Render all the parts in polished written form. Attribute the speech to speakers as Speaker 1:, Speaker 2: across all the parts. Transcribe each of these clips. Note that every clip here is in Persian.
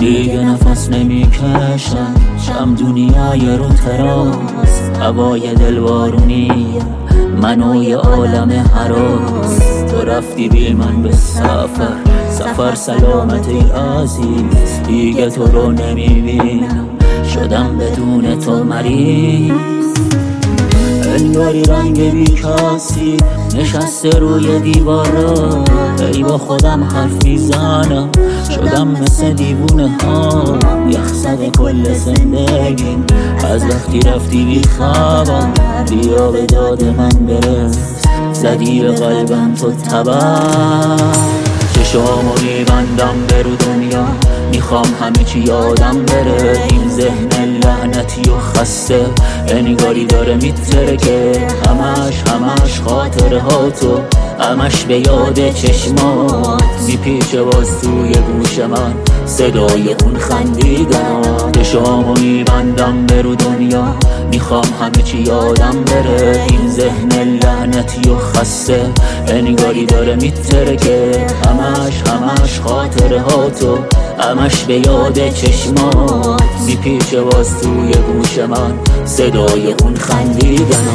Speaker 1: دیگه نفس نمیکشم، شم دنیای رو تراس، هوای دلوارونی منو یه عالم هراس. تو رفتی بی من به سفر سلامت ای عزیز، دیگه تو رو نمیبینم، شدم بدون تو مریض. انگاری رنگ بیکاسی نشسته روی دیوارا، ای با خودم حرف میزنم، شدم مثل دیوونه ها. یخزده کل زندگیم از وقتی رفتی بی خبر، بیا به داد من برس، زدی به قلبم تو تبر. چشامو میبندم به رو دنیا، میخوام همه چی یادم بره، این ذهن لعنتی و خسته انگاری داره میترکه، همش خاطره ها تو، همش به یاد چشمات میپیچه باز توی گوش من صدای اون خندیدن. چشامو میبندم به رو دنیا، میخوام همه چی یادم بره، این ذهن لعنتی و خسته انگاری داره میترکه، همش خاطره ها تو، همش به یاد چشمات میپیچه باز توی گوش من صدای اون خندیدن.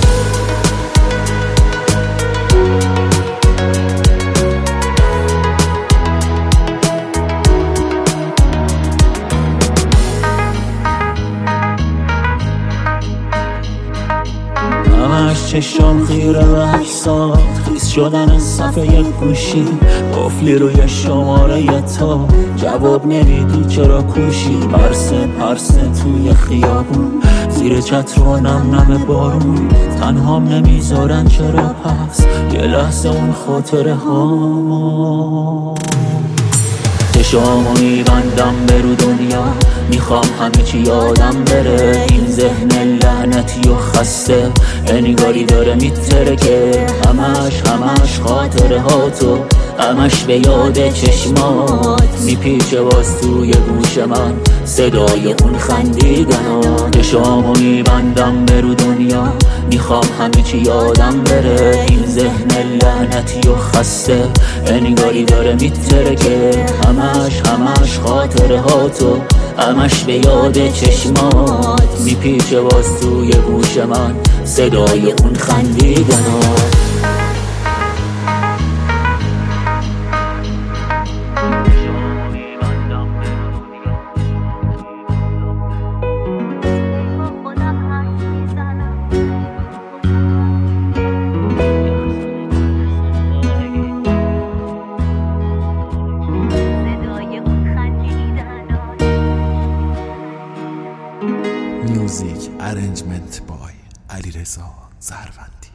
Speaker 1: همش چشم خیره و احساس خیس شدن از صفحه گوشی، قفلی روی شماره تا جواب نمیدی چرا کوشی، پرسه توی خیابون زیر چتر و نم بارون، تنهام نمیذارن چرا پس یه لحظه اون خاطره ها. چشامو میبندم به رو دنیا، میخوام همه چی یادم بره، این ذهن لعنتی و خسته انگاری داره میترکه، همش خاطره ها تو، همش به یاد چشمات میپیچه باز توی گوش من صدای اون خندیدن. چشامو میبندم به رو دنیا، میخوام همه چی یادم بره، این ذهن لعنتی و خسته انگاری داره میترکه، همش خاطره ها تو، همش به یاد چشمات میپیچه باز توی گوش من صدای اون خندیدن.
Speaker 2: میوزیک ارنجمنت بای علیرضا زروندی.